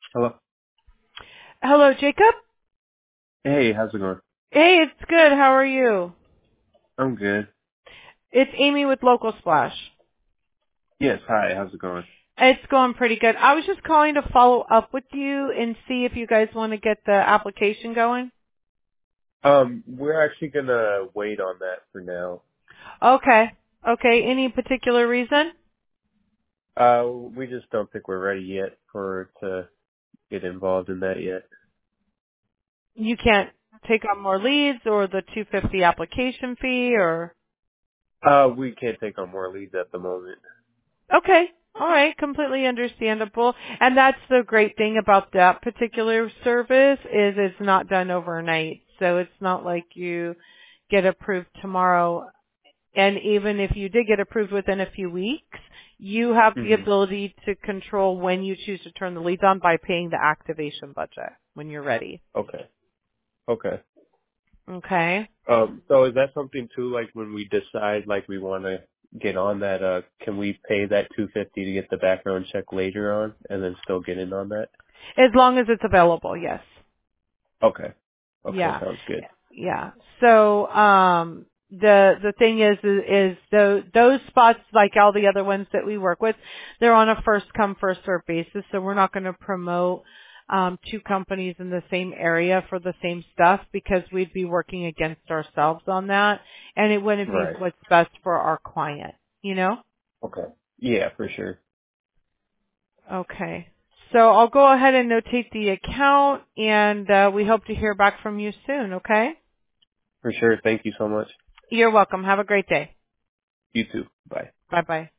Hello. Hello, Jacob. Hey, how's it going? Hey, it's good. How are you? I'm good. It's Amy with Local Splash. Yes, hi, how's it going? It's going pretty good. I was just calling to follow up with you and see if you guys want to get the application going. We're actually gonna wait on that for now. Okay. Okay. Any particular reason? We just don't think we're ready yet to get involved in that yet. You can't take on more leads or the 250 application fee or? We can't take on more leads at the moment. Okay. All right. Completely understandable. And that's the great thing about that particular service is it's not done overnight. So it's not like you get approved tomorrow. And even if you did get approved within a few weeks, you have the hmm ability to control when you choose to turn the leads on by paying the activation budget when you're ready. Okay. Okay. Okay. So is that something too, like when we decide like we wanna get on that, can we pay that $250 to get the background check later on and then still get in on that? As long as it's available, yes. Okay. Okay, Yeah. sounds good. Yeah. So, the thing is those spots, like all the other ones that we work with, they're on a first come, first served basis. So we're not going to promote, two companies in the same area for the same stuff because we'd be working against ourselves on that and it wouldn't be Right. what's best for our client, you know? Okay. Yeah, for sure. Okay. So I'll go ahead and notate the account and, we hope to hear back from you soon. Okay. For sure. Thank you so much. You're welcome. Have a great day. You too. Bye. Bye bye.